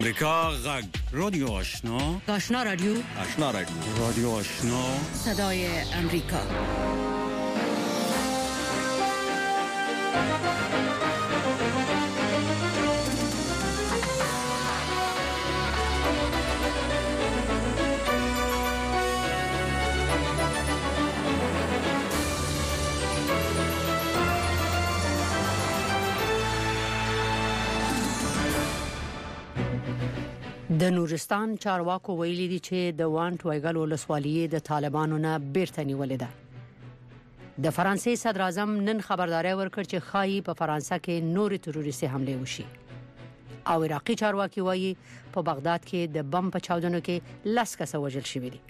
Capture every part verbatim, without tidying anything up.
امریکا غږ رادیو آشنا آشنا رادیو آشنا رادیو رادیو آشنا صدای امریکا. د نورستان چارواکو ویلي دي چې د وانټ وایګل ولسوالۍ د طالبانو نه بیرته نیولې ده. د فرانسې صدر اعظم نن خبرداري ورکړ چې خایي په فرانسه کې نور تروریستي حمله وشي. او عراقي چارواکي وایي په بغداد کې د بم په چاودنو کې لس کسه وژل شوي دي.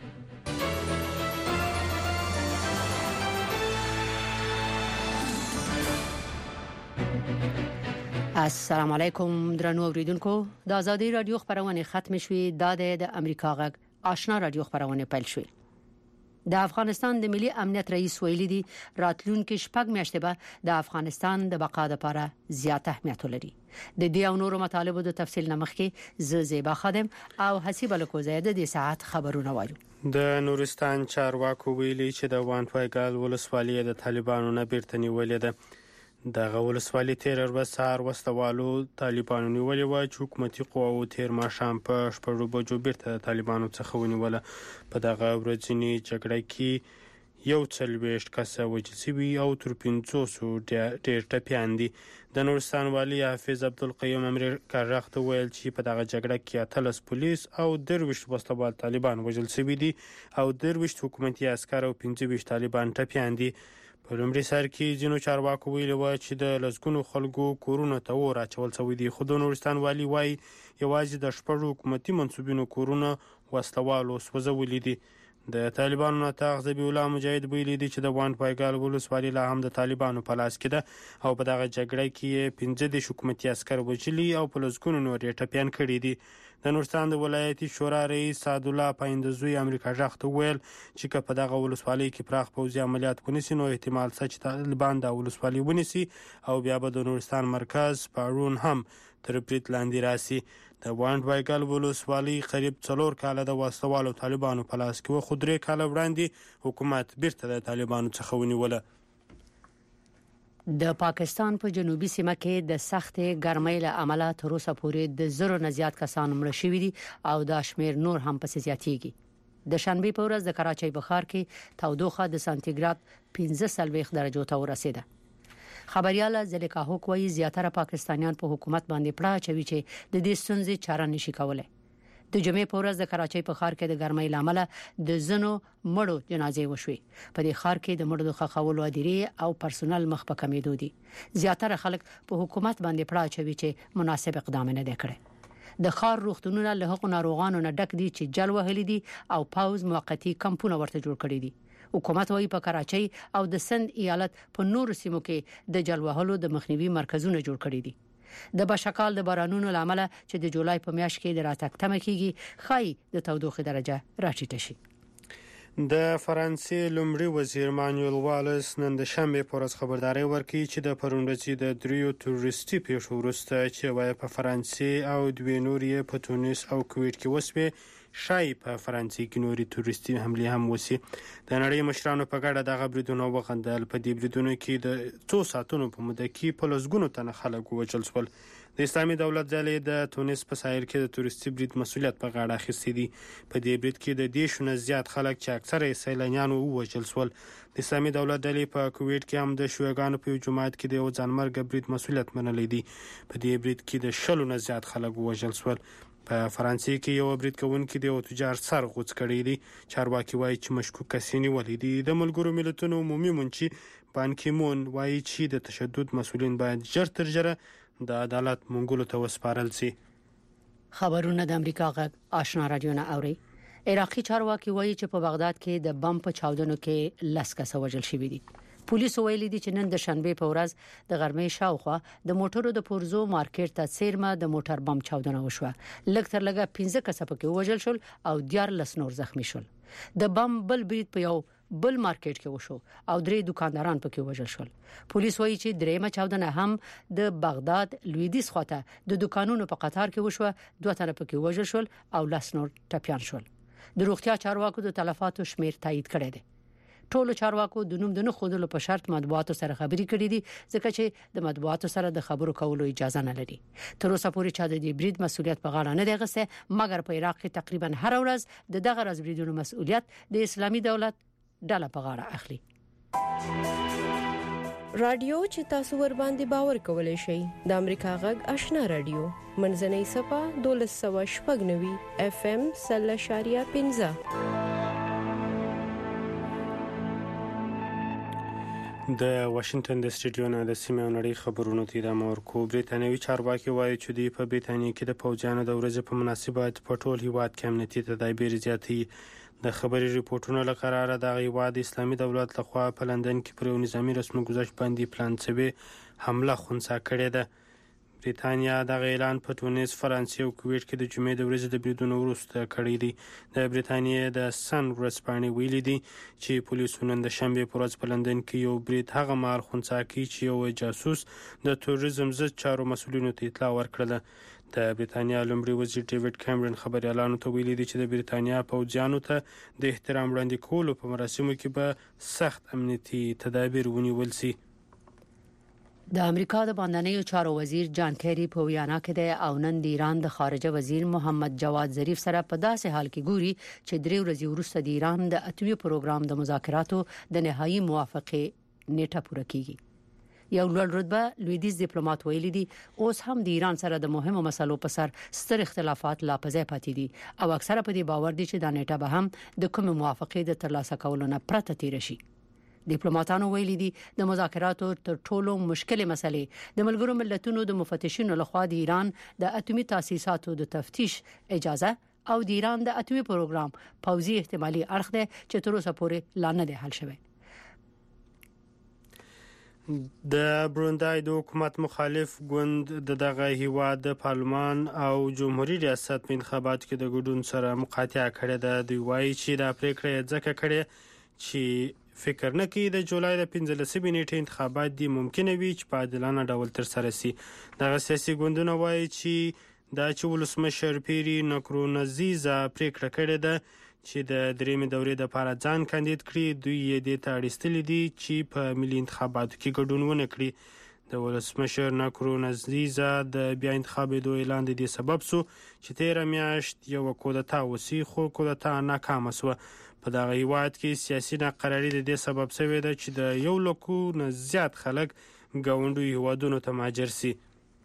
السلام علیکم درنو اوریدونکو، د آزادي رادیو خبرونه ختم شوې. د امریکا غږ آشنا رادیو خبرونه پیل شوې. د افغانستان د ملي امنیت رئیس ویلي دي راتلونکي شپږ میاشتې به د افغانستان د بقا لپاره زیات اهمیت لري. د دې او نورو مطالبو د تفصیل نمخ کې ز زیبا خادم او حسیب الکوزیده د ساعت خبرونه وایو. د نورستان چارواکو ویلي چې د وانټ وایګل ولسوالۍ د طالبانو نه بیرته نیولې ده. دغه ولسوالۍ تیر ورځ سهار وسوالو طالبانو نیولې و چې حکومتي قواو تیر ماښام په شپږو بجو بیرته طالبانو څخه ونیوله. په دغه ورځنی جګړه کې یو څلوېښت کسه وژل شوي او تر پنځوسو ډېر ټپیان دي. د نورستان والي حافظ عبدالقیوم امریکا غږ ته ویل چې په دغه جګړه کې اتلس پولیس او درویشت وسلوال طالبان وژل شوي دي او درویشت حکومتي عسکر او پنځه ویشت طالبان ټپیان دي. په لومړي سر کې ځینو چارواکو ویلي و چې د لسګونو خلکو کورونو ته اور اچول شوي دي، خو د نورستان والي وایي یوازې د شپږو حکومتي منصوبینو کورونه وسلوالو سوځولي دي. د طالبانو ناطق ذبیح الله مجاهد ویلي دي چې د وانټ وایګل ولسوالۍ لا هم د طالبانو په لاس کې ده او په دغه جګړه کې پنځه دېرش حکومتي عسکر وژلي او په لسګونو نور یې ټپیان کړي دي. د نورستان د ولایتي شورا رئیس سعدالله پایندزوی امریکا غږ ته ویل چې که په دغه ولسوالۍ کې پراخ پوځي عملیات ونیسي نو احتمال شته چې طالبان د ولسوالۍ ونیسي او بیا به د نورستان مرکز پارون هم تر برید لاندې راسي. د وانټ وایګل ولسوالۍ قریب څلور کاله د وسلوالو طالبانو په لاس کې و، خو درې کاله وړاندې حکومت بیرته د طالبانو څخه ونیوله. د پاکستان په جنوبي سیمه کې د سختې ګرمۍ له امله تر اوسه پورې د زرو نه زیات کسان مړه شوي دي او دا شمیر نور هم پسې زیاتېږي. د شنبې په ورځ د کراچۍ بخار کې تودوخه د سانتیګراد پنځه څلوېښت درجو ته ورسېده. خبريال زلیکا هوک وایي زیاتره پاکستانیان په حکومت باندې پړه اچوي چې د دې ستونزې چاره نشي کولای. د جمعې په ورځ د کراچۍ په ښار کې د ګرمۍ لامل د زنو مړو جنازې وشوي. په دې ښار کې د مړو د خښولو ادارې او پرسونل مخ په کمیدو دي. زیاتره خلک په حکومت باندې پړه اچوي چې مناسب اقدام نه دی کړی. د ښار روغتونونه له هغو ناروغانو نه ډک دي چې جل وهلي دي او پاوز موقتی کمپونه ورته جوړ کړي دي. حکومت وايي په کراچۍ او د سند ایالت په نورو سیمو کې د جل وهلو د مخنیوي مرکزونه جوړ کړي دي. د بشکال د بارانونو لامل چې د جولای په میاشت کې د راتګ تمه کیږي خای د تودوخه درجه راټیټه شي. د فرانسې لومړي وزیر مانویل والس نن د شنبې په ورځ خبرداري ورکړي چې د پرون ورځې د دریو تروریستي پیښو وروسته چې وایي په فرانسې او دوی نورې په تونس او کویټ کې وسوي شای په فرانسې کې نوري تروریستي حمله هم وسی. د نړۍ مشرانو په ګډه دغه بریدونه وغندل. په دې بریدونو کې د څو ساعتونو په موده کې په لسګونو تنه خلک وژل شول. د اسلامي دولت ډلې د تونس په ساحل کې د تروریستي برید مسؤلیت په غاړه اخیستی دي. په دې برید کې د دېرشو نه زیات خلک چې اکثره یې سیلانیان وژل شول. د اسلامي دولت ډلې په کویټ کې هم د شیعاګانو په جماعت کې د یو ځانمرګ برید مسؤلیت منلی دی. په دې برید کې د شلو نه زیات خلک وژل شول. په فرانسې کې یو برید کوونکی د یو تجار سر غوڅ کړی دی. چارواکي وایي چې مشکوک کس نیولې دي. د ملګرو ملتونو عمومي منشي بان کی مون وایي چې د تشدد مسؤلین باید ژر تر ژره د عدالت منګولو ته وسپارل شي. خبرونه د امریکا غږ آشنا رادیو نه اوري. عراقي چارواکي وایي چې په بغداد کې د بم په چاودنو کې لس کسه وژل شوي دي. پولیس ویلي دي چې نن د شنبې په ورځ د غرمې شاوخوا د موټرو د پورزو مارکیټ ته سیرمه د موټر بم چاودنه وشوه. لږ تر لږه پنځه کسه پکې وژل شول او دیار لس نور زخمی شول. د بم بل برید په یو بل مارکیټ کې وشو او درې دکانداران پکې وژل شول. پولیس وایي چې درېمه چاودنه هم د بغداد لویدیځ خواته د دکانونو په قطار کې وشو، دوه تنه پکې وژل شول او لاس نور ټپيان شول. د روغتیا چارواکو د تلفاتو شمیر تایید کړی دی. ټولو چارواکو د نوم د نه خودلو په شرط مطبوعاتو سره خبري کړې دي، ځکه چې د مطبوعاتو سره د خبرو کولو اجازه نه لري. تر اوسه پورې چا د دې برید مسؤلیت په غاړه نه دی غسه، مګر په عراق کې تقریبا هر ورځ د دغه ورځ بریدونو مسؤلیت د اسلامي دولت ډله په غاړه اخلي. رادیو چې تاسو ور باندې باور کولای شئ د امریکا غږ آشنا رادیو منځنۍ صفه دولس سوه شپږ نوي اف ام سل شاریه پنځه. د واشنگټن د سټډیو نه د سیمې نړۍ خبرونو ته د مورکو بریتانوي چارواکي وایي چې د په بریتانیا کې د فوجانو د ورځې په مناسبت په ټول هیواد کې امنیتي تدابیر زیاتې. د خبري ریپورتونو لپاره د غیواد اسلامي دولت لخوا په لندن کې پر نظامی رسمي گذشت باندې پلان شوی حمله خونسا کړې ده. بریتانیا د اعلان په تونس، فرانسې او کویټ کې د جمعې د ورځې د بریدونو وروسته کړی دی. د بریتانیا د سن ورځپاڼې ویلي دي چې پولیسو نن د شنبه په ورځ په لندن کې یو برید هغه مهال خونسا کړی چې یو جاسوس د تروریزم ضد چارو مسؤلینو ته اطلاع ورکړه. د بریتانیا لومړي وزیر ډیوډ کیمرون خبريالانو ته ویلي دي چې د بریتانیا پوځیانو ته د احترام وړاندې کولو په مراسمو کې به سخت امنیتي تدابیر ونیول شي. د امریکا د باندنیو چارو وزیر جان کیری په ویانا کې د او نن د ایران د خارجه وزیر محمد جواد ظریف سره په داسې حال کې ګوري چې درې ورځې وروسته د ایران د اتومي پروګرام د مذاکراتو د نهایی موافقه نیټه پوره کیږي. یو لوړ رتبه لویدیځ ډیپلوماټ ویلي دي اوس هم د ایران سره د مهمو مسلو په سر ستر اختلافات لا پځای پاتې دي او اکثره په دې باور دي چې دا نیټه به هم د کوم موافقه د ترلاسه کولو نه پرته تیر شي. ډیپلوماټانو ویلي دي د مذاکراتو تر ټولو مشکله مسلې د ملګرو ملتونو د مفتشینو لخوا د ایران د اتومي تاسیساتو د تفتیش اجازه او د ایران د اتومي پروګرام پوځي احتمالي اړخ ده چې تر اوسه پورې لا نه دی حل شوی. د بروندای د حکومت مخالف ګوند د دغه هیواد د پارلمان او جمهوریت ریاست په انتخاباتو کې د ګډون سره مقاطعه کړې ده. دوی وایي چې دا پریکړه ځکه کړې چې فکر نه کوي د جولای د پنځلسمې نیټې انتخابات دي ممکن وي چې په عادلانه ډول تر سره شي. دغه سیاسي ګوندونه وایي چې دا چې ولسمشر پیری نکرونزیزا پریکړه کړې ده چې د درېمې دورې د لپاره ځان کاندید کړي. دوی یې د تاړستلې دي چې په ملي انتخاباتو کې ګډون ونه کړي. د ولسمشر نکرونزیزا د بیا انتخابېدو اعلان د دې سبب سو چې تیره میاشت یو کودتا وسی خو کودتا ناکامه شوه. په دغه هیواد کې سیاسي ناقراري د دې سبب شوې ده چې د یو لکو نه زیات خلک ګاونډي هیوادونو ته مهاجر شي.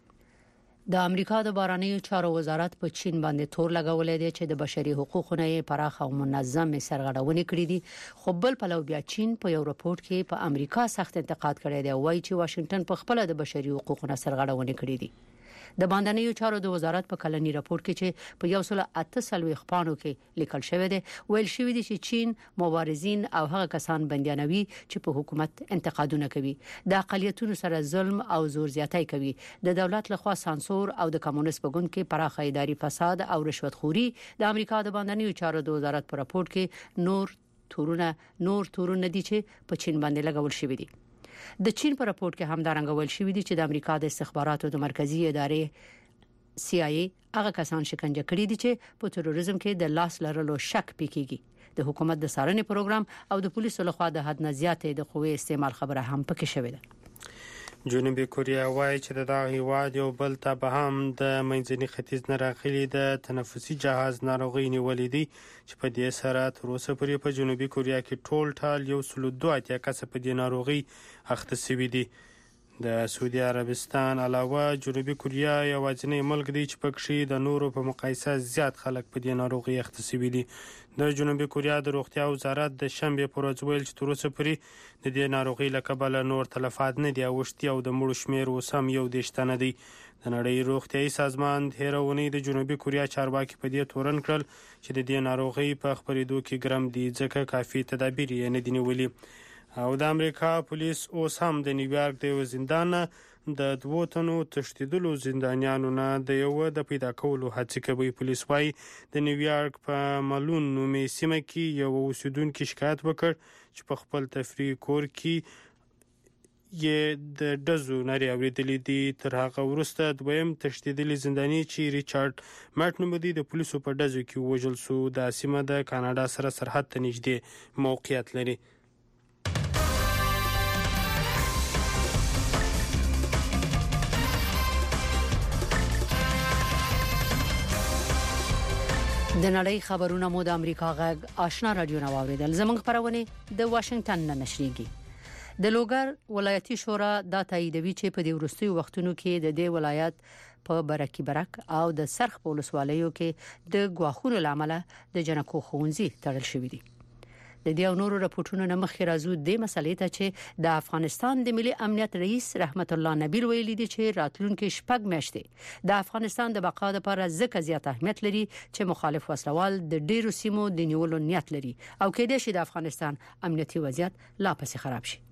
د امریکا د بهرنیو چارو وزارت په چین باندې تور لګولې دی چې د بشري حقوقو نه پراخ او منظم سرغړونې کړې دي. خو بل پلو بیا چین په یو راپورټ کې په امریکا سخت انتقاد کړی دی، وایي چې واشنگټن په خپل د بشري حقوقو نه سرغړونې کړې دي. د باندنیو چارو د وزارت په کلنی راپور کې چې په یو سل اته سلوي خپانو کې لیکل شوی دی ویل شوی دی چې چین مبارزین او هغه کسان بنديانوي چې په حکومت انتقادونه کوي، د اقالیتونو سره ظلم او زور زیاتی کوي، د دولت لخوا سانسور او د کمونیست په ګوند کې پراخه اداري فساد او رشوت خوري. د امریکا د باندنیو چارو د وزارت په راپور کې نور تورونه نور تورونه دي چې په چین باندې لګول شوی دي. د چین په راپور کې هم دارنګ ویل شوی دی چې د امریکا د استخباراتو د مرکزی ادارې سی آی ای هغه کسان شکنجه کړي دي چې په تروریزم کې د لاس لرلو شک پکېږي. د حکومت د څارنې پروګرام او د پولیسو لخوا د حد نه زیاتې د قوې استعمال خبره هم پکې شوې ده. جنوبي کوریا وایي چې د دغه هیواد یو بل ته به هم د منځني ختیځ نه راغلي د تنفسي جهاز ناروغي نیولې دي چې په دې سره تر اوسه پورې په جنوبي کوریا کې ټول ټال یو سل دوه اتیا کس په دې ناروغي اخته شوي دي. د سعودي عربستان علاوه جنوبي کوریا یوازینی ملک دی چې پکې د نورو په مقایسه زیات خلک په دې ناروغي اخته شوي دي. د جنوبي کوریا د روغتیا وزارت د شنبه پر ورځ ویل چې تر اوسه پورې د دې ناروغي له کبله نور تلفات نه دي اوښتي او د مړو شمیر اوس هم یو دېرش تنه دی. د نړۍ روغتیايي سازمان هیره اونۍ د جنوبي کوریا چارواکي په دې تورن کړل چې د دې ناروغي په خپرېدو کې ګرم دي ځکه کافي تدابیر یې نه دي نیولي. او د امریکا پولیس اوس هم د نیویارک د یو زندان د دوو تنو تښتېدلو زندانیانو نه د یو د پیدا کولو هڅه کوي. پولیس وايي د نیویارک په مالون نومي سیمه کې یو اوسیدونکي شکایت وکړ چې په خپل تفریح کور کې یې د ډزو نارې اورېدلې دي. تر هغه وروسته دویم تښتېدلی زنداني چې ریچارډ مټ نومېده د پولیسو په ډزو کې ووژل سو. دا سیمه د کاناډا سره سرحد ته نږدې موقعیت لري. د نړۍ خبرونه مو د امریکا غږ آشنا رادیو نه واوریدل. زموږ خبرونه د واشنگټن نه نشریږي. د لوګر ولایتي شورا دا تاییدوي چې په دې وروستي وختونو کې د دې ولایت په برکي برک او د سرخ په ولسوالیو کې د غواخونو لامل د جنکو خونځي تړل شوې دي. د دې نورو راپورټونو نه مخکې راځو د مسلې ته چې د افغانستان د ملي امنیت رئیس رحمت الله نبیل ویلي دي چې راتلونکي شپږ میاشتې د افغانستان د بقا لپاره ځکه زیات اهمیت لري چې مخالف وسلوال د ډیرو سیمو د نیولو نیت لري او کېدای شي د افغانستان امنیتي وضعیت لا پسې خراب شي.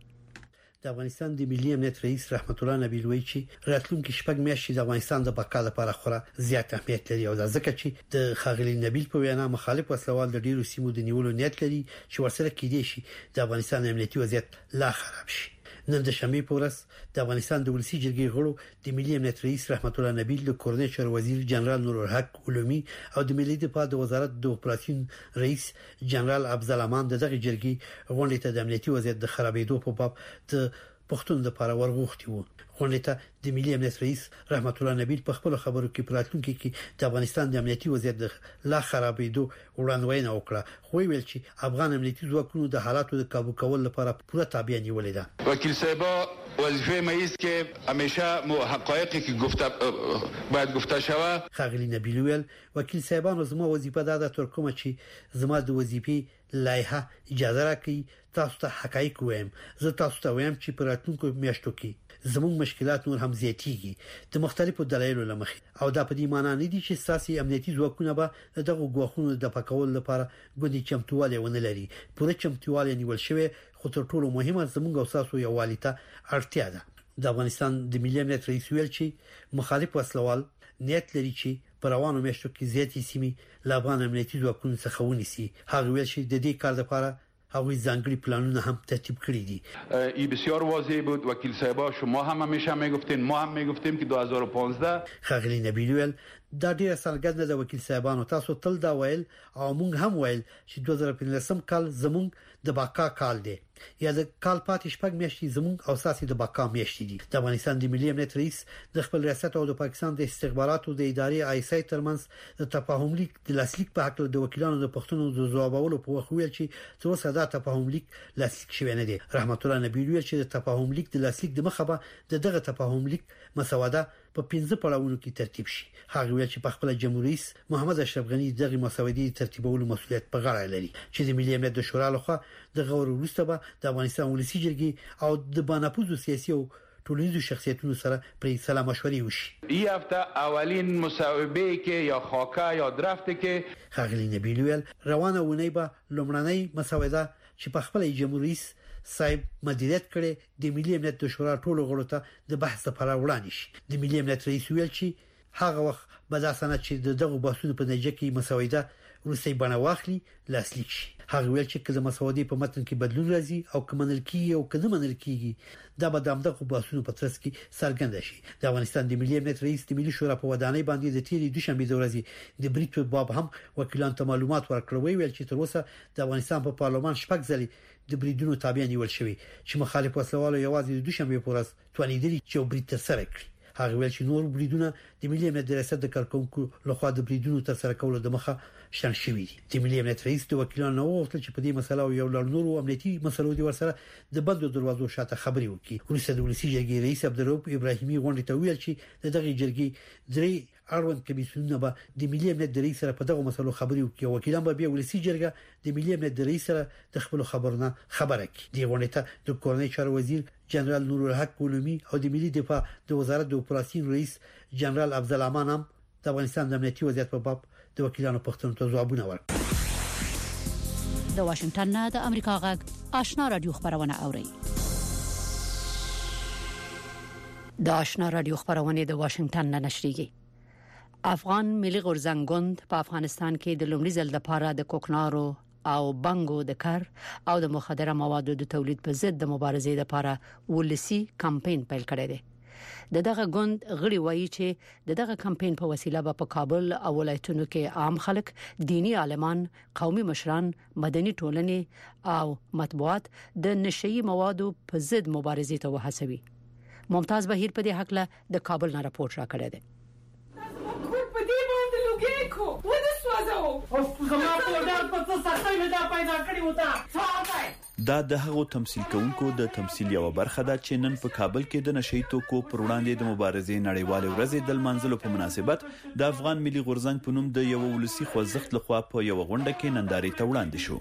د افغانستان د ملي امنیت رئیس رحمت الله نبیل وایي چې راتلونکي شپږ میاشتې د افغانستان د بقا لپاره خورا زیات اهمیت لري او دا ځکه چې د خاغلی نبیل په وینا مخالف وسلوال د ډیرو سیمو د نیولو نیت لري چې ورسره کېدای شي د افغانستان امنیتي وضعیت لا خراب شي. نن د شنبې په ورځ د افغانستان د ولسی جرګې غړو د ملي امنیت رئیس رحمت الله نبیل د کورنۍ چارو وزیر جنرال نور الحق علومي او د ملي دفاع د وزارت د اپراسیون رئیس جنرال افضل امان دغه جرګې غونډې ته د امنیتي وضعیت د خرابېدو په باب د پښتون د لپاره ورغوښتي وو. غونډې ته د ملي امنیت رئیس رحمت الله نبیل په خپل خبرو کې پراتونکو کې د افغانستان د امنیتي وضعیت د لا خرابېدو وړاندوینه وکړه. خو ویل چې افغان امنیتي ځواکونو د حالاتو د کابو کول لپاره پوره تابع نیولې ده. وکیل صاحب وظیفه مېز کې همیشه مو حقایقی که گفته باید گفته شوه. خاغلی نبیل ویل وکیل صاحبانو زما وظیفه ده تر کومه چې زما د وظیفې لایحه اجازه راکړي تاسو ته حقایق وایم. زه تاسو ته وایم چې په راتلونکو میاشتو کې زموږ مشکلات نور هم زیاتېږي د مختلفو دلایلو لمخې او دا په دې معنی نه دي چې سیاسي امنیتي ځواکونه به دغه غواخونو د پکول لپاره ګوندي چمتواله ونه لري. پوره چمتواله نیول شوی خو تر ټولو مهمه زموږ او تاسو یووالي ته اړتیا ده. د افغانستان د ملي امنیت رئیس ویل چې مخالف وسلوال نیت لري چې په روانو میاشتو کې زیاتې سیمې له افغان امنیتي ځواکونو څخه ونیسي. هغه ویل چې د دې کار لپاره هغوی ځانګړي پلانونه هم ترتیب کړی دي. این بسیار واضح بود. وکیل صاحبا شما هم همیشه میگفتین ما هم میگفتیم که دو هزار و پانزده خاغلی نبیل ویل دا ډیره څرګنده ده وکیل صاحبانو تاسو تل دا ویل او موږ هم ویل چې دوه زره پنځلسم کال زموږ د بقا کال دی یا د کال پاتې شپږ میاشتې زموږ او ساسي د بقا میاشتې دي. د افغانستان د ملي امنیت رئیس د خپل ریاست او د پاکستان د استخباراتو د ادارې آی اس آی ترمنځ د تفاهم لیک د لاسلیک په حق د وکیلانو د پښتنو د ځوابولو په وخت ویل چې تر اوسه دا تفاهم لیک لاسلیک شوی نه دی. رحمت الله نبیل ویل چې د تفاهم لیک د لاسلیک د مخه به دغه تفاهم لیک مسوده په پنځه پړاوونو کې ترتیب شي. هغه ویل چې په خپل جمهوریت رئیس محمد اشرف غنی دغه مسودې ترتیبولو مسؤلیت په غاړه لري چې د ملي امنیت د شورا لخوا د غور وروسته به د افغانستان ولسی جرګې او د باناپوزو سیاسي او ټولنیزو شخصیتونو سره پرې سلام مشورې وشي. این هفته اولین مصاحبه کې یا خاکه یا درفت کې خاغلی نبیل ویل روانه ونی به لومړنۍ مسوده چې په خپل جمهوریت صاحب مدیریت کړي د ملي امنیت د شورا ټولو غړو ته د بحث لپاره وړاندې شي. د ملي امنیت رئیس ویل چې هغه وخت به دا سند چې دغه بحثونو په نتیجه کې مسوده روسي بڼه واخلي لاسلیک شي. هغه ویل چې کله مسودې په متن کې بدلون راځي او کمنل کیږي او کنه منل کیږي دا به د امدغه بحثونو په ترڅ کې څرګند شي. د افغانستان د ملي امنیت رئیس د ملي شورا په ودانۍ باندې د تیری دوشنبه د ورځې د بریټ په باب هم وکیلان ته معلومات ورکړل. ویل چې تر اوسه د افغانستان په پارلمان شپږ ځلې د بریډونو تابع نیول شوی چې مخالف وسلوالو یوازې د دوشنبه په ورځ توانیدلی چې بریټ تر سره کړي. هغه ویل چې نور بریډونه د ملي امنیت ریاست د کارکونکو لخوا د بریډونو تر سره کولو د مخه شان شوی دي. د ملي امنیت رئیس د وکیلانو وغوښتل چې په دې مسله او یو لړ نورو امنیتي مسلو د ورسره د بندو دروازو شاته خبري وکړي. وروسته د ولسی جرګې رئیس عبدالرؤف ابراهیمي غونډه ته ویل چې دغه جرګې درې اړوند کمیسیونونه به د ملي امنیت د رئیس سره په دغه مسلو خبري وکړي. وکیلان به بیا ولسی جرګه د ملي امنیت د رئیس سره د خپل خبرونه خبره کړي. د غونډې ته د کورنۍ چارو وزیر جنرال نور الحق علومي او د ملي دفاع د وزارت د اپراسیون رئیس جنرال افضل امان هم د افغانستان د امنیتي وضعیت په باب د وکیلانو پوښتنو ته ځوابونه ورکړل. د واشنگټن نه د امریکا غږ آشنا رادیو خبرونه اوري. د آشنا رادیو خبرونه د واشنگټن نه نشریږي. افغان ملي غورځنګ ګوند په افغانستان کې د لومړي ځل لپاره د کوکنارو او بنګو د کار او د مخدره موادو د تولید په ضد د مبارزې لپاره ولسی کمپاین پیل کړی دی. د دغه ګوند غړي وایي چې د دغه کمپاین په وسیله به په کابل او ولایتونو کې عام خلک، دینی عالمان، قومي مشران، مدني ټولنې او مطبوعات د نشئی موادو په ضد مبارزې ته وهڅوي. ممتاز بهیر په دې حق له د کابل نه راپورټ راکړی دی. دا د هغو تمثيل کوونکو د تمثيل یو برخه ده چې نن په کابل کې د نشئی توکو پر وړاندې د مبارزې نړیواله ورځ د منځلو په مناسبت د افغان ملي غورځنګ په نوم د یو ولسی خوځښت لخوا په یو غونډه کې نندارې ته وړاندې شو.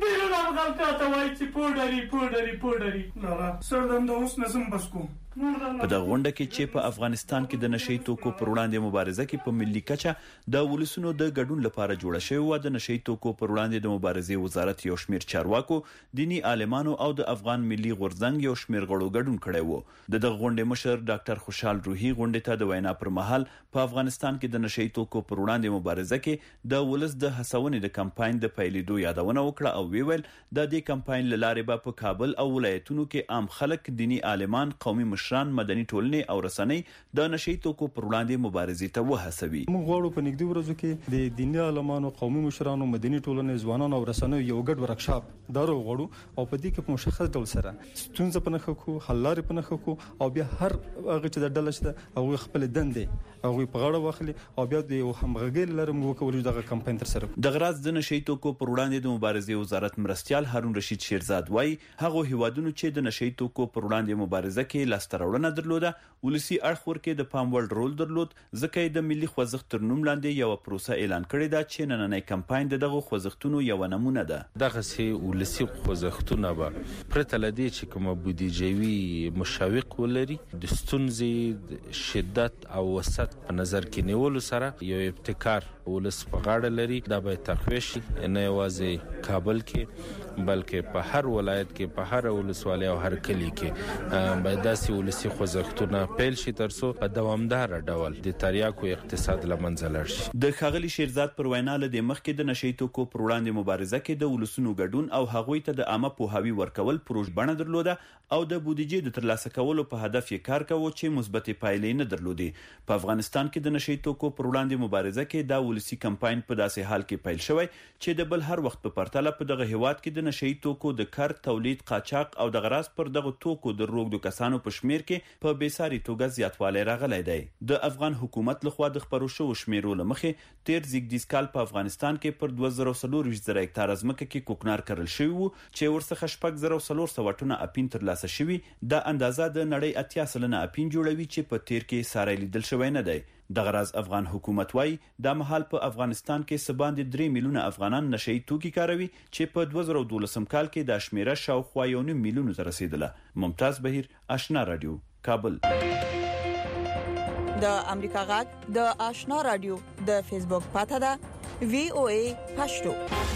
په دغه غونډه کې چې په افغانستان کې د نشئی توکو پر وړاندې مبارزه کې په ملي کچه د ولسونو د ګډون لپاره جوړه شوې و د نشئی توکو پر وړاندې د مبارزې وزارت یو شمیر چارواکو، دینی عالمانو او د افغان ملي غورځنګ یو شمیر غړو ګډون کړی و. د دغه غونډې مشر ډاکټر خوشحال روحي غونډې ته د وینا پر مهال په افغانستان کې د نشئی توکو پر وړاندې مبارزه کې د ولس د هڅونې د کمپاین د پیلېدو یادونه وکړه او ویل د دې کمپاین لاره به په کابل او ولایتونو کې عام خلک، دینی عالمان، قومي مشران، مدني ټولنې او رسنۍ د نشئی توکو پر وړاندې مبارزې ته وهڅوي. موږ غواړو په نږدې ورځو کې د دیني عالمانو، قومي مشرانو، مدني ټولنې، ځوانانو او رسنیو یو ګډ ورکشاپ دارو غواړو او په دې کې په مشخص ډول سره ستونزې په نښه کو، حل لارې په نښه کو او بیا هر هغه چې د ډله شته او خپل دندې او په غاړه واخلي او بیا د همغږي لپاره موږ کوو دغه کمپاین تر سره. د غراز د نشئی توکو پر وړاندې د مبارزې وزارت مرستيال هارون رشید شیرزاد وایي هغه هیوادونو چې د نشئی توکو پر وړاندې مبارزه کې لاستراوړنه درلوده ولسی اړخ ورکې د پام وړ رول درلود، ځکه د ملي خوځښت تر نوم لاندې یو پروسه اعلان کړې ده چې نننۍ کمپاین دغه خوځښتونو یو نمونه ده. دغه سي ولسی خوځښتونه به پرته لدی چې کوم بودیجوي مشوق ولري د ستونزې شدت او وسط په نظر کې نیولو سره یو ابتکار ولس په غاړه لري. دا به تقویه شي نه یوازې کابل کې بلکې په هر ولایت کې، په هر ولسوالۍ او هر کلی کې به داسې ولسی خوځښتونه پیل شي ترڅو په دوامدار ډول د تریاکو اقتصاد لمنځه لاړ شي. د ښاغلي شیرزاد پر وینا له د مخکې د نشئی توکو پر وړاندې مبارزه کې د ولسونو ګډون او هغوی ته د عامه پوهاوی ورکول پروژ بڼه درلوده او د بودیجې د ترلاسه کولو په هدف یې کار کاوه چې مثبت پایلې نه درلودي. په افغانستان کې د نشئی توکو پر وړاندې مبارزه کې دا ولسی کمپاین په داسې حال کې پیل شوی چې د بل هر وخت په پرتله په دغه هیواد کې د نشئی توکو د کار، تولید، قاچاق او د غراس پر دغه توکو د روغدو کسانو په شمیر کې په بیساري توګه زیاتوالی راغلی دی. د افغان حکومت لخوا د خبرو شو شمیرو لمخې تیر زیږدیز کال په افغانستان کې پر دوه زره څلور ویشت زره هکتاره ځمکه کې کوکنار کرل شوی وو چې ورڅخه شپږ زره څلور سوه ټنه اپین ترلاسه شوی. دا اندازه د نړۍ اتیا سلنه اپین جوړوي چې په تیر کې ساری لیدل شوی نه دی. د غراز افغان حکومت وايي د مهال په افغانستان کې سباند درې میلیونه افغانان نشئی توکي کاروي چې په دوه زره دولسم کال کې د شمیره شاوخوا یو نیم میلیون ته رسیدله. ممتاز بهیر، آشنا رادیو، کابل. د امریکا غږ د آشنا رادیو د فیسبوک پاڼه ده وی او ای پښتو.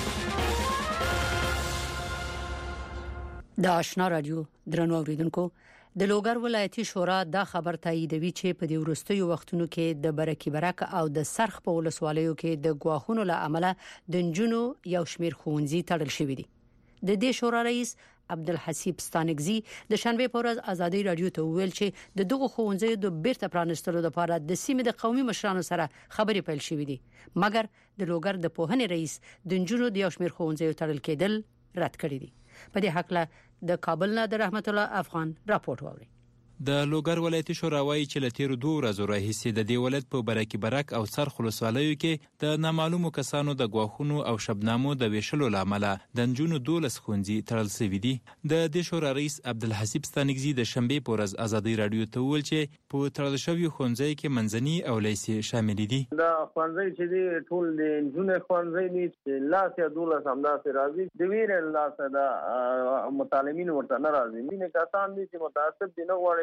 د آشنا رادیو درنو اوریدونکو، د لوګر ولایتي شورا دا خبر تاییدوي چې په دې وروستیو وختونو کې د برکی برک او د سرخ په ولسوالیو کې د غواخونو له امله د جنونو یو شمیر ښوونځي تړل شوی دي. د دې شورا رئیس عبدالحسیب ستانکزی د شنبه په ورځ ازادي رادیو ته ویل چې د دغه ښوونځیو د بیرته پرانستلو لپاره د سیمې د قومي مشرانو سره خبرې پیل شوې دي، مګر د لوګر د پوهنې رئیس د جنونو د یو شمیر ښوونځیو تړل کېدل رد کړی دي. په دې حق له د کابل نه د رحمت الله افغان راپورټ ووري. د لوګر ولایتي شورا وايي چې له تیرو دوه ورځو راهیسې د دې ولایت په برکی برک او سرخ ولسوالیو کې د نامعلومو کسانو د غواخونو او شبنامو د ویشلو لامل د نجونو دولس ښوونځي تړل شوي دي. د دې شورا رئیس عبدالحسیب ستانکزی د شنبه په ورځ ازادي رادیو ته ویل چې په تړل شویو ښوونځیو کې منځني او لیسې شامل دي. دا ښوونځي چې دي ټول د نجونو ښوونځي دي چې لاس یا دولس همداسې راځي، د ویرې لاس د متعلمین ورته نه راځي. مینه کسان دي چې متعصب دي، نه غواړي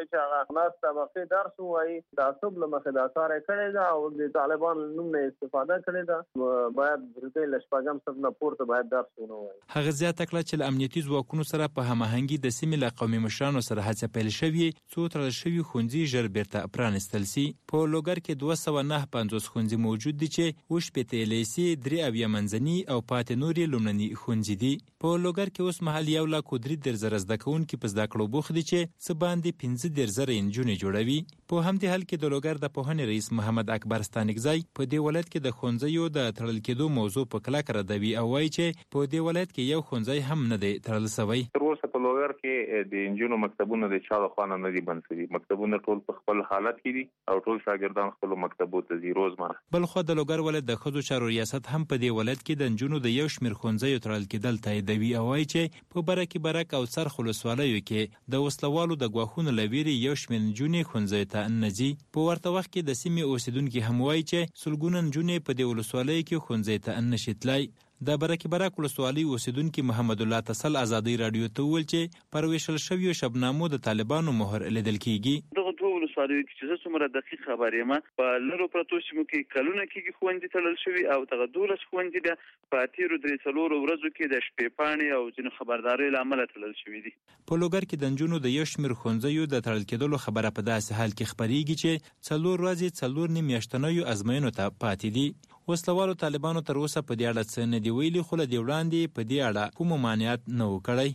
چې هغه ناس طبقه درس وایي تعصب لمخه دا کار کړی دا او د طالبان نوم نه استفاده کړی دا باید د لشپاګم څخه نه پورته باید درس ونه وایي. هغه زیاته کړه چې امنیتي ځواکونو سره په هماهنګي د سیمې له قومي مشرانو سره هڅه پیل شوې څو تړل شوي ښوونځي ژر بیرته پرانستل سي. په لوګر کې دوه سوه نهه پنځوس ښوونځي موجود دي چې اووه شپېته لیسې، درې اویا منځني او پاتې نور یې لومړني ښوونځي دي. په لوګر کې اوس مهال یو لاک او درې دېرش زره زده کوونکي په زده کړو بوخت دي چې څه باندې پنځه دېرش زره نجونې جوړوي. په همدې حال کې د لوګر د پوهنې رئیس محمد اکبر ستانکزی په دې ولایت کې د ښوونځیو د تړل کېدو موضوع په کلکه ردوي او وایي چې په دې ولایت کې یو ښوونځی هم نه دی تړل شوی. تر اوسه په لوګر کې د انجونو مکتبونه د چا لخوا نه دي بند شوي. مکتبونه ټول په خپل حالت کې دي او ټول شاګردان خپل مکتبو ته ځي روزمره. بل خو د لوګر ولایت د ښځو چارو ریاست هم په دې ولایت کې د انجونو د یو شمېر ښوونځیو تړل کېدل تاییدوي او وایي چې په برکې برک او څرخ ولسوالیو کې د وسلوالو د ګواښونو له ویرې یو شمېر نجونې ښوونځیو ته نه ځي. په ورته وخت کې د سیمې اوسیدونکي هم وایي چې سلګونه نجونې په دې ولسوالیو کې ښوونځي ته نه شي تللی. د برکې برک ولسوالۍ اوسیدونکي محمد الله تسل ازادۍ راډیو ته وویل چې پر ویشل شویو شبنامو د طالبانو مهر لیدل کیږي. دغه دوه ولسوالیو کې چې زه څومره دقیق خبر یم په لرو پرتو سیمو کې کلونه کېږي ښوونځي تړل شوي او دغه دولس ښوونځي بیا په تېرو درې څلورو ورځو کې د شپې پاڼې او ځینو خبرداریو له امله تړل شوي دي. په لوګر کې د نجونو د یو شمېر ښوونځیو د تړل کېدلو خبره په داسې حال کې خپرېږي چې څلور ورځې څلور نیم میاشتنیو ازموینو ته پاتې دي. وسلوالو طالبانو تر اوسه په دې اړه څه نه دي ویلي خو له دې وړاندې په دې اړه کوم ممانعت نه و کړی.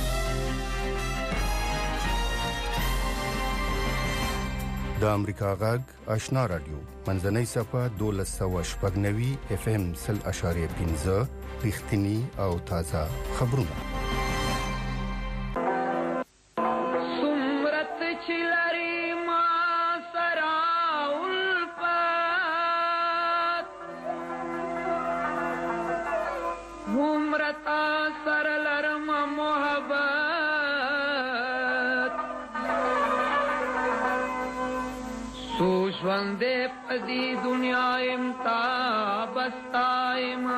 د امریکا غږ آشنا رادیو منځنۍ صفه دولس سوه شپږ نوي اف ام سل اشاریه پنځه رښتینی او تازه خبرونه. ژوندې په دې دنیا امتا بستایما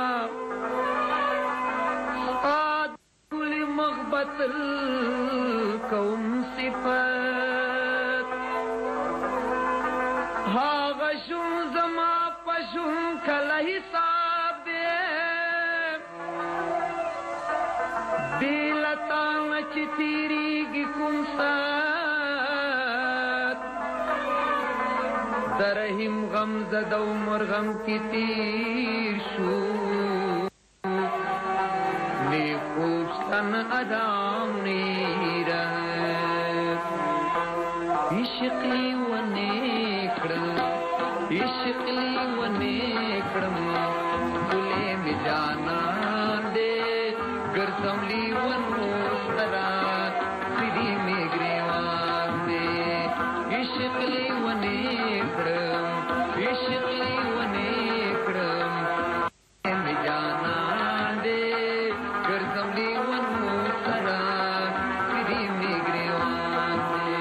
ادل مغبت القوم صفات هاغه شون زما پشون کله حساب دلتا چې تیریږي کوم درهم غم زد عمر غم کی تیر شو نی خوشتن ادام نیرہ عشقی و نیکڑم عشقی و نیکڑم گلے میں جانا دے گرزملی و نوسترا سری میں گریوان دے عشقی و نیکڑم عشقی و نیکڑم میں جانا دے گرزملی و نوسترا سری میں گریوان دے.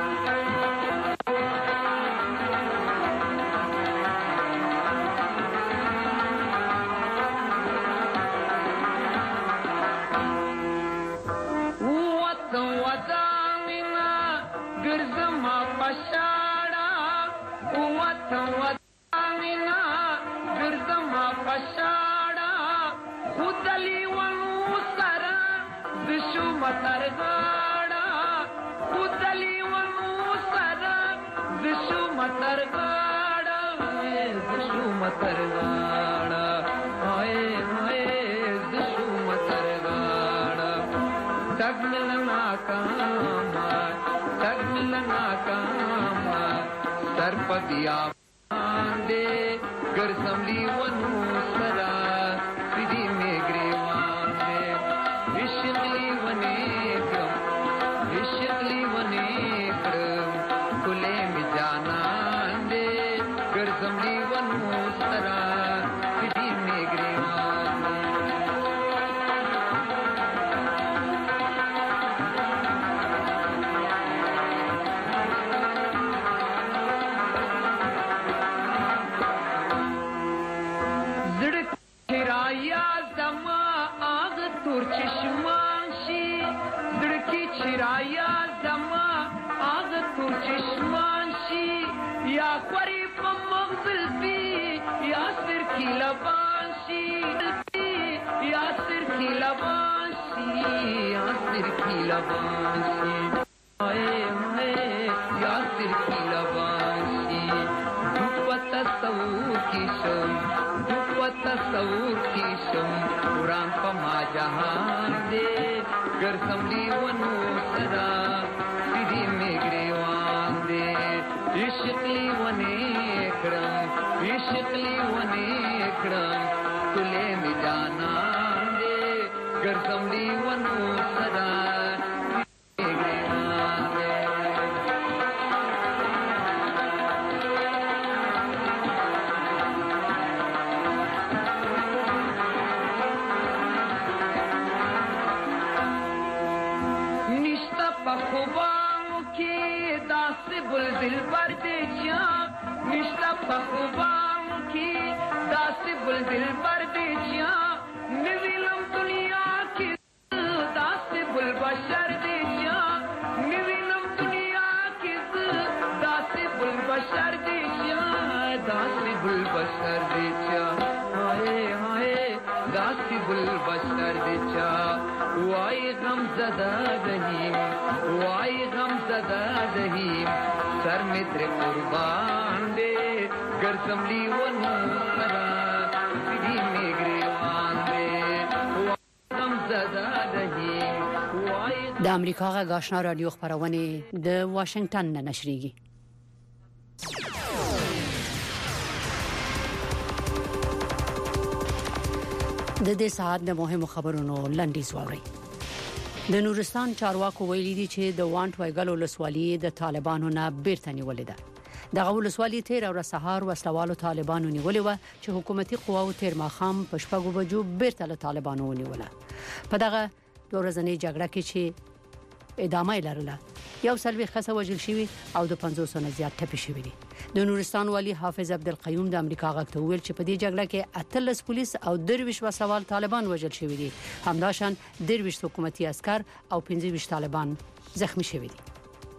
مترغاڑا خودلی ونو سرا دشو مترغاڑا دشو مترغاڑا آئے آئے دشو مترغاڑا تگ ملنا کاما تگ ملنا کاما سر پدیا دے گر سملی ونو سرا سیدھی میں گریوان دے عشقی و نیکم عشقی و نیکم کلے میں جانا دے گر سملی ونو سرا سیدھی میں گریوان دے. چشمان شي دړکی چرایا زما آغ چشمان شي یا خوري په مغزل بي یا سر کی لبان شي یا سر کی لبان شي یا سر کی لبان شي اے اے یا سر کی لبان شي دوپت تصور کی شم دوپت تصور کی شم قرآن په ما جهان دې گر سملی ونو صدا سیدی میگریوان دے عشقلی ونے کرم عشقلی ونے کرم تلے می جانا دے گر سملی ونو صدا میگریوان دے خوبانو کی داس بلبل پر دے جان نشتا خوبانو کی داس بلبل پر دے جان نویلم دنیا کی داس بل بشر دے جان نویلم دنیا کی داس بل بشر دے جان داس بل بشر دے جان ہائے ہائے داس بل بشر دے جان وائی غم زدہ دہیم وائی غم زدہ دہیم سر میں تر قربان دے گر سملی ونو سرا سیدھی میں گریوان دے وائی غم زدہ دہیم د امریکا غږ آشنا رادیو خبرونه د واشنگټن نه نشریږي. د دې ساعت د مهمو خبرونو لنډیز واورئ. د نورستان چارواکو ویلي دي چې د وانټ وایګل ولسوالۍ د طالبانو نه بیرته نیولې ده. دغه ولسوالۍ تیر او سهار وسلوالو طالبانو نیولې و چې حکومتي قواو تیر ماخام په شپږو بجو بیرته له طالبانو ونیوله. په دغه ورځنۍ جګړه کې چې ادامه لرله یو سلوي خسه وجل شوی او د پنځوس نه زیات ټپي شوی دي. د نورستان والی حافظ عبدالقیوم د امریکا غږ ته ویل چې په دې جګړه کې اتلس پولیس او درویش وسوال طالبان وژل شوی دي. همداشان درویش حکومتي عسكر او پنځه ویشت طالبان زخمی شوی دي.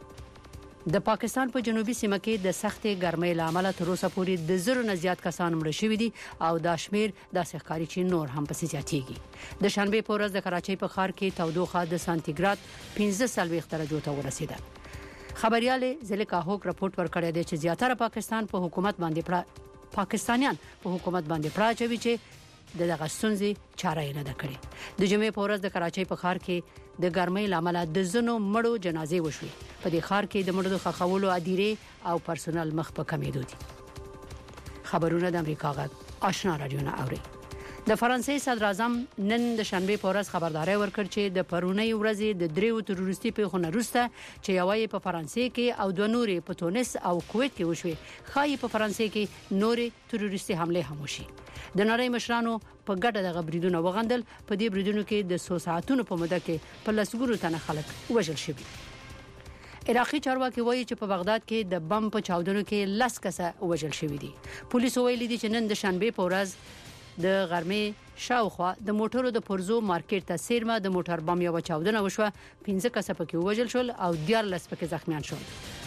د پاکستان په جنوبي سیمه کې د سختې ګرمۍ لامل تر اوسه پورې د زرو نه زیات کسان مړ شوي دي او دا شمیر داسې ښکاري چې نور هم پسې زیاتېږي. د شنبه په ورځ د کراچۍ په ښار کې تودوخه د سانتیګراد پنځه څلوېښت درجو ته ورسیده. خبريال ځلکا هوک رپورټ ورکړی دی چې زیاتره پاکستان په حکومت باندې پړه پاکستانیان په حکومت باندې پړه چوي چې د دغه ستونزې چاره یې نه ده کړې. د جمعې په ورځ د کراچۍ په ښار کې د ګرمۍ لامل د زنو مړو جنازې وشوي. په دې ښار کې د مړو خخولو ادیره او پرسونل مخ په کمیدو دي. خبرونه د امریکا غږ آشنا رادیو نه اوري. د فرانسې صدر اعظم نن د شنبه په ورځ خبرداري ورکړ چې د پرونی ورځې د دریو تروریستي پیښو وروسته چې یوې په فرانسې کې او دوه نورې په تونس او کویت کې وشوي خای په فرانسې کې نورې تروریستي حمله هم وشي. د نړۍ مشرانو په ګډه د غبرګونو وغندل. په دې بریدونو کې د څو ساعتونو په موده کې په لسګونو تنه خلک وژل شوي. عراقي چارواکي وایي چې په بغداد کې د بم په چاودنو کې لس کسه وژل شوي دي. پولیسو ویلي دي چې نن د شنبه په ورځ د غرمې شاوخوا د موټرو د پرزو مارکیټ ته سیرمه د موټر بم یو چاودنه وشوه. پنځه کسه پکې وژل شول او دیارلس پکې زخمیان شول.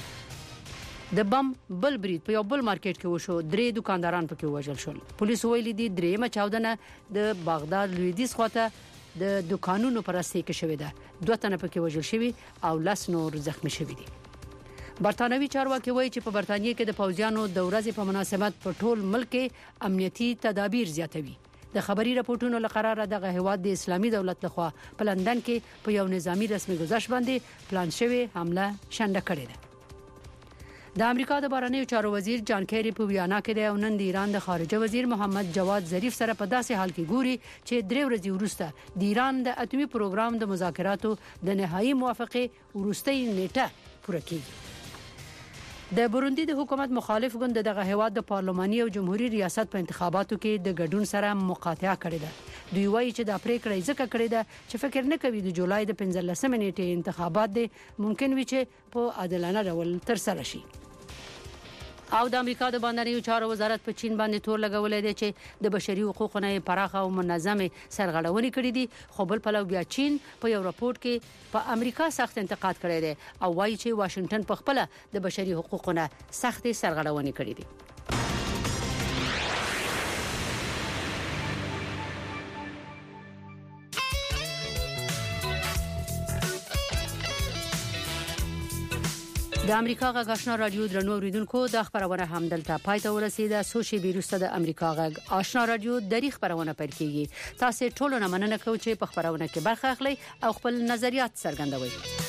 د بم بل برید په یو بل مارکیټ کې وشو. درې دکانداران پکې وژل شول. پولیسو ویلي دي درېمه چاودنه د بغداد لویدیځ خواته د دکانونو پر اساس کې شوې ده. دوه تنه پکې وژل شوي او لس نور زخمی شوي دي. برتانوي چارواکي وایي چې په برتانیې کې د پوځیانو د ورځې په مناسبت په ټول ملک امنیتي تدابیر زیاتوي. د خبري راپورټونو لقراره دغه هواد د اسلامي دولت لخوا په لندن کې په یو نظامی رسمي گزارش باندې پلان شوی حمله شنډه کړې ده. د امریکا د بهرنیو چارو وزیر جان کیری په ویانا کې د نن د ایران د خارجه وزیر محمد جواد ظریف سره په داسې حال کې ګوري چې درې ورځې وروسته د ایران د اټومي پروګرام د مذاکراتو د نهایی موافقه وروستۍ نیټه پوره کیږي. د بوروندي د حکومت مخالف ګوند دغه هواد د پارلماني او جمهوریت ریاست په انتخاباتو کې د ګډون سره مقاطعه کړې ده. دوی وایي چې د پریکړې ځکه کړې ده چې فکر نه کوي د جولای د پنځلسمې نیټې انتخابات دي ممکن وي چې په عادلانه ډول ترسره شي. او د امریکا د بندري چارو وزارت په چین باندې تور لګولې دی چې د بشري حقوقو نه پراخه او منظمه سرغړونې کړې دي خو بل پلو بیا چین په یو راپورټ کې په امریکا سخت انتقاد کړی دی او وایي چې واشنگټن په خپل د بشري حقوقو نه سخت سرغړونې کړې دي. د امریکا غږ آشنا رادیو درنو اوریدونکو د خبرونه هم دلته پای ته ورسیده. سوشي بیروسته د امریکا غږ آشنا رادیو د خبرونه پیل کیږي. تاسو ټول نه مننه کوم چې په خبرونه کې برخه اخلي او خپل نظریات څرګندوي.